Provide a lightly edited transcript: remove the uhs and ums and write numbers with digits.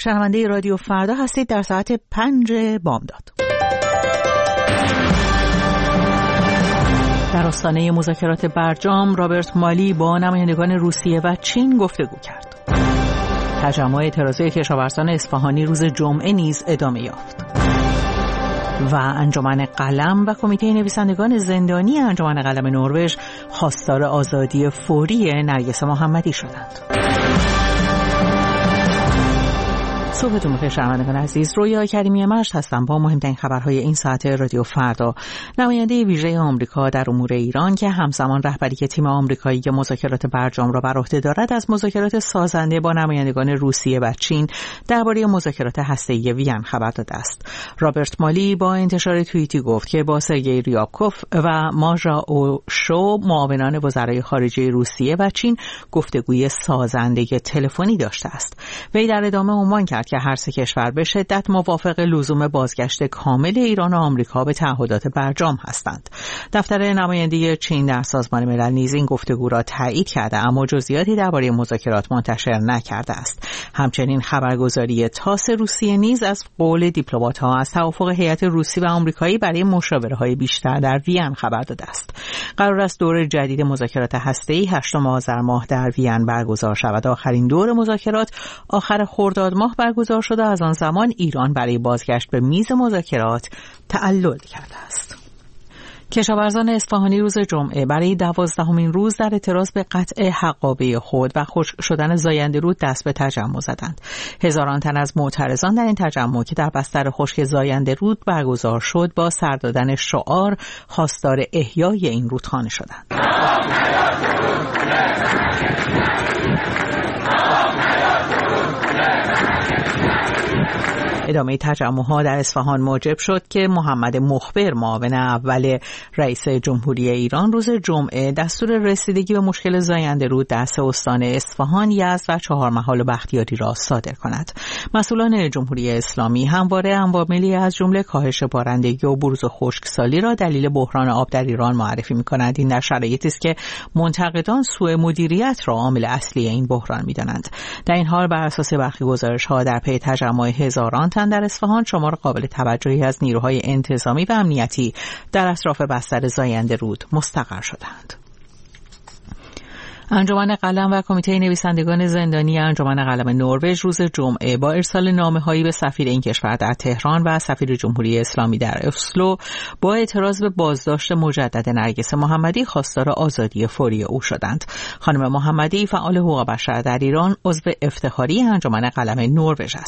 شنونده رادیو فردا هستید در ساعت 5 بامداد. در آستانه مذاکرات برجام رابرت مالی با نمایندگان روسیه و چین گفتگو کرد. تجمع اعتراضی کشاورزان اصفهانی روز جمعه نیز ادامه یافت. و انجمن قلم و کمیته نویسندگان زندانی انجمن قلم نروژ خواستار آزادی فوری نرگس محمدی شدند. صبحتون بخیر شنوندگان عزیز، رویا کریمی مشت هستم با مهمترین خبرهای این ساعت رادیو فردا. نماینده ویژه آمریکا در امور ایران که همزمان رهبری تیم آمریکایی که مذاکرات برجام را بر عهده دارد از مذاکرات سازنده با نمایندگان روسیه و چین درباره مذاکرات هسته‌ای وین خبر داده است. رابرت مالی با انتشار توییتی گفت که با سرگئی ریابکوف و ماژا اوشو معاونان وزرای خارجه روسیه و چین گفتگوی سازنده تلفنی داشته است. وی در ادامه عنوان کرد که هر سه کشور به شدت موافق لزوم بازگشت کامل ایران و آمریکا به تعهدات برجام هستند. دفتر نماینده چین در سازمان ملل نیز این گفتگو را تایید کرده اما جزئیاتی درباره مذاکرات منتشر نکرده است. همچنین خبرگزاری تاس روسیه نیز از قول دیپلمات‌ها از توافق هیئت روسی و آمریکایی برای مشاوره‌های بیشتر در وین خبر داده است. قرار است دور جدید مذاکرات هسته‌ای 8 آذر ماه در وین برگزار شود. آخرین دور مذاکرات آخر خرداد ماه برگزار شده. از آن زمان ایران برای بازگشت به میز مذاکرات تعلل کرده است. کشاورزان اصفهانی روز جمعه برای 12مین روز در اعتراض به قطع حقابه خود و خشک شدن زاینده رود دست به تجمع زدند. هزاران تن از معترضان در این تجمع که در بستر خشک زاینده رود برگزار شد با سر دادن شعار خواستار احیای این رودخانه شدند. ادامه تجمع‌ها در اصفهان موجب شد که محمد مخبر معاون اول رئیس جمهوری ایران روز جمعه دستور رسیدگی به مشکل زاینده رود در 3 استان اصفهان، یزد و چهارمحال و بختیاری را صادر کند. مسئولان جمهوری اسلامی همواره عواملی از جمله کاهش بارندگی و بروز خشکسالی را دلیل بحران آب در ایران معرفی می‌کنند. این در شرایطی است که منتقدان سوء مدیریت را عامل اصلی این بحران می‌دانند. در این حال بر اساس برخی گزارش‌ها در پی تجمع هزاران در اصفهان شمار قابل توجهی از نیروهای انتظامی و امنیتی در اطراف بستر زاینده رود مستقر شدند. انجمن قلم و کمیته نویسندگان زندانی انجمن قلم نروژ روز جمعه با ارسال نامه‌هایی به سفیر این کشور در تهران و سفیر جمهوری اسلامی در اسلو با اعتراض به بازداشت مجدد نرگس محمدی خواستار آزادی فوری او شدند. خانم محمدی فعال حقوق بشر در ایران عضو افتخاری انجمن قلم نروژ است.